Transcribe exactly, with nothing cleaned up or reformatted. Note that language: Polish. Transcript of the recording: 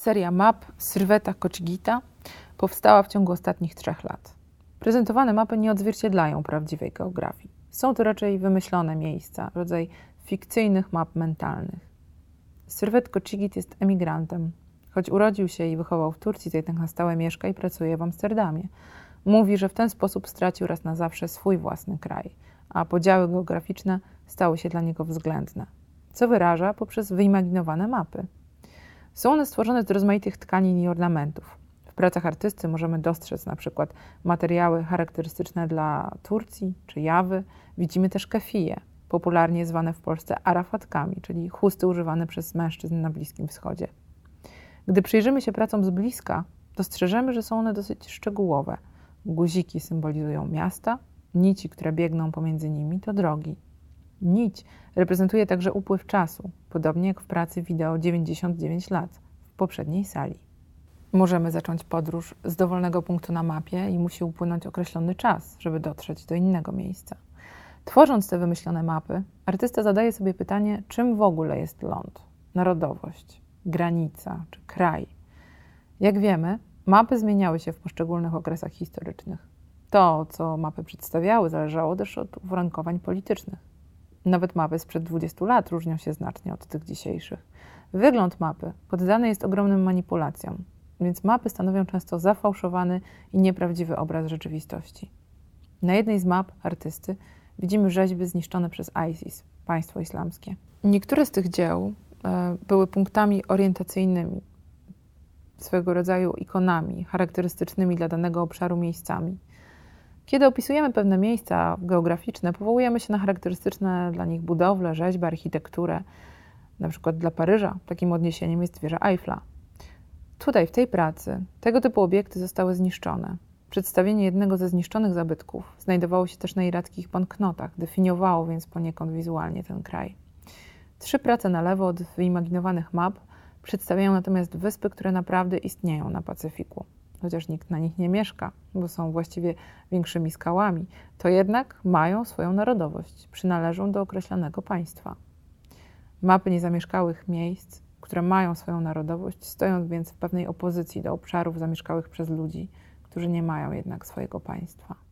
Seria map Srveta Kocigita powstała w ciągu ostatnich trzech lat. Prezentowane mapy nie odzwierciedlają prawdziwej geografii. Są to raczej wymyślone miejsca, rodzaj fikcyjnych map mentalnych. Srvet Kocigit jest emigrantem. Choć urodził się i wychował w Turcji, to jednak na stałe mieszka i pracuje w Amsterdamie. Mówi, że w ten sposób stracił raz na zawsze swój własny kraj, a podziały geograficzne stały się dla niego względne, co wyraża poprzez wyimaginowane mapy. Są one stworzone z rozmaitych tkanin i ornamentów. W pracach artysty możemy dostrzec na przykład materiały charakterystyczne dla Turcji czy Jawy. Widzimy też kefije, popularnie zwane w Polsce arafatkami, czyli chusty używane przez mężczyzn na Bliskim Wschodzie. Gdy przyjrzymy się pracom z bliska, dostrzeżemy, że są one dosyć szczegółowe. Guziki symbolizują miasta, nici, które biegną pomiędzy nimi, to drogi. Nić reprezentuje także upływ czasu, podobnie jak w pracy wideo dziewięćdziesiąt dziewięć lat w poprzedniej sali. Możemy zacząć podróż z dowolnego punktu na mapie i musi upłynąć określony czas, żeby dotrzeć do innego miejsca. Tworząc te wymyślone mapy, artysta zadaje sobie pytanie, czym w ogóle jest ląd, narodowość, granica czy kraj. Jak wiemy, mapy zmieniały się w poszczególnych okresach historycznych. To, co mapy przedstawiały, zależało też od uwarunkowań politycznych. Nawet mapy sprzed dwudziestu lat różnią się znacznie od tych dzisiejszych. Wygląd mapy poddany jest ogromnym manipulacjom, więc mapy stanowią często zafałszowany i nieprawdziwy obraz rzeczywistości. Na jednej z map artysty widzimy rzeźby zniszczone przez ISIS, państwo islamskie. Niektóre z tych dzieł e, były punktami orientacyjnymi, swego rodzaju ikonami charakterystycznymi dla danego obszaru miejscami. Kiedy opisujemy pewne miejsca geograficzne, powołujemy się na charakterystyczne dla nich budowle, rzeźby, architekturę. Na przykład dla Paryża takim odniesieniem jest wieża Eiffla. Tutaj, w tej pracy, tego typu obiekty zostały zniszczone. Przedstawienie jednego ze zniszczonych zabytków znajdowało się też na irackich banknotach, definiowało więc poniekąd wizualnie ten kraj. Trzy prace na lewo od wyimaginowanych map przedstawiają natomiast wyspy, które naprawdę istnieją na Pacyfiku. Chociaż nikt na nich nie mieszka, bo są właściwie większymi skałami, to jednak mają swoją narodowość, przynależą do określonego państwa. Mapy niezamieszkałych miejsc, które mają swoją narodowość, stoją więc w pewnej opozycji do obszarów zamieszkałych przez ludzi, którzy nie mają jednak swojego państwa.